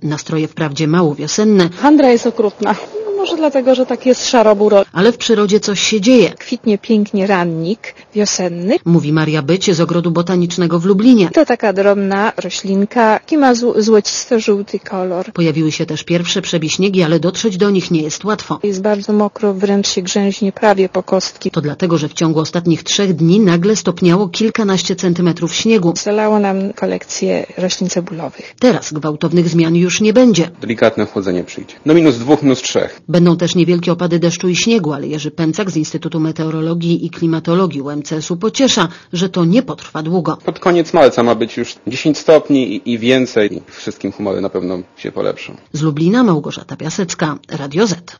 Nastroje wprawdzie mało wiosenne, Handra jest okrutna. Może dlatego, że tak jest szaroburo. ale w przyrodzie coś się dzieje, Kwitnie pięknie rannik wiosenny. mówi Maria Bycie z Ogrodu Botanicznego w Lublinie. To taka drobna roślinka, i ma złocisto-żółty kolor. Pojawiły się też pierwsze przebiśniegi, ale dotrzeć do nich nie jest łatwo. Jest bardzo mokro, wręcz się grzęźnie prawie po kostki. To dlatego, że w ciągu ostatnich 3 dni nagle stopniało kilkanaście centymetrów śniegu. Zalało nam kolekcję roślin cebulowych. Teraz gwałtownych zmian już nie będzie. Delikatne chłodzenie przyjdzie. No -2, -3. Będą też niewielkie opady deszczu i śniegu, ale Jerzy Pęcak z Instytutu Meteorologii i Klimatologii UMCS-u pociesza, że to nie potrwa długo. Pod koniec marca ma być już 10 stopni i więcej. Wszystkim humory na pewno się polepszą. Z Lublina Małgorzata Piasecka, Radio Z.